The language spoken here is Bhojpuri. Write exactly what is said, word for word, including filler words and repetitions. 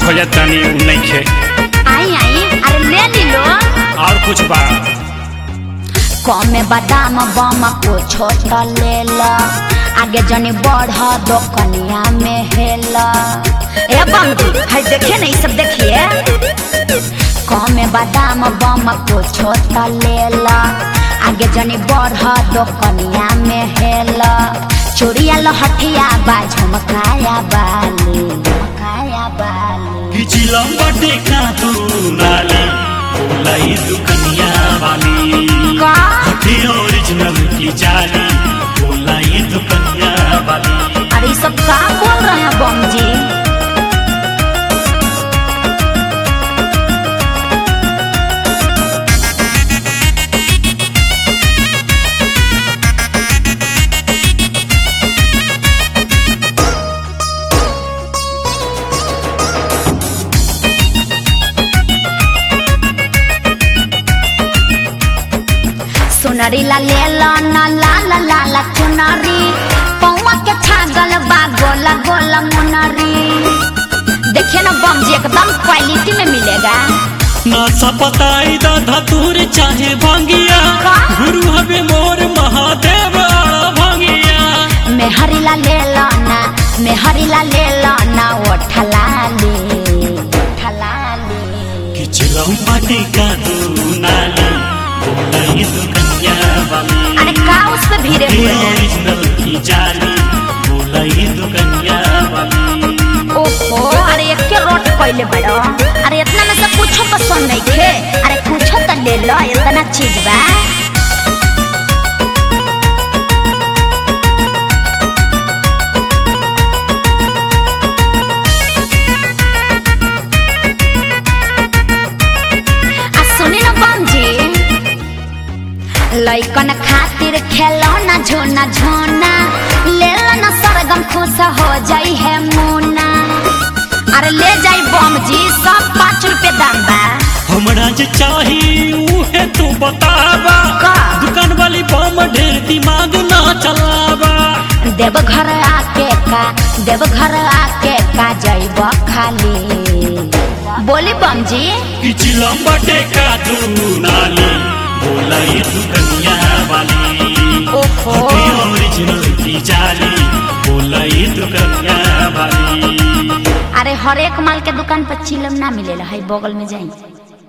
खोजत तानी उ नइखे। आई आई अरे ले ली लो। और कुछ बा? कमे बादाम बम को छोटा ले ला, आगे जनी बढ़ दो कनिया में हेला। ए बम जी हाय देखिए ना, ये सब देखिए। कमे बादाम बम को छोटा ले ला, आगे जनी बढ़ दो कनिया में हेला। चोरिया लहठिया बा झुमकाया बाली, झुमकाया बाली। चिलम बटे का तू नाली बोलाई दुकनिया वाली का हटी ओरिजिनल की जाली बोलाई दुकनिया वाली। अरे सब का बोल रहे हैं बम जी? सुनरी ला ले ला ना ला ला ला ला चुनरी, पौवा के छागल बा गोला गोला मुनरी। देखिए ना बम जी एकदम क्वालिटी में मिलेगा। ना सपताई दा धतूर चाहे भांगिया, गुरु हवे मोर महादेव आड़ा भांगिया। मेहरी ला ले ला ना, मेहरी ला ले ला ना वो ठलाली, ठलाली। कि चिलम बटे का तू नाली बोलाई दुकनिया वाली। अरे का उस पे भीड़े हुए हैं? ओरिजिनल की जाली बोलाई दुकनिया वाली। ओहो अरे एक के रोट पहले बड़ो, अरे इतना में से कुछ पसंद नहीं थे। अरे कुछ तो ले लो, इतना चीज बा। आ सुनी ना बम जी, लइकन खातिर खेलौना झोना झोना ले ला ना सरगम खुश हो जाई है मुना। अरे ले जाई बम जी, सब पाँच रुपए दाम बा। हमरा जे चाही उहे तू बतावा, का दुकान वाली बम ढेर दिमाग ना चलावा। देव घर आके का, देव घर आके का जाइब खाली। बोली बम जी कि चिलम बटे का तू नाली बोलाई दुकनिया वाली। ओहो हटी ओरिजिनल की जाली बोलाई दुकनिया वाली। अरे हर एक माल के दुकान पर चिलम ना मिलेला है, बगल में जाई।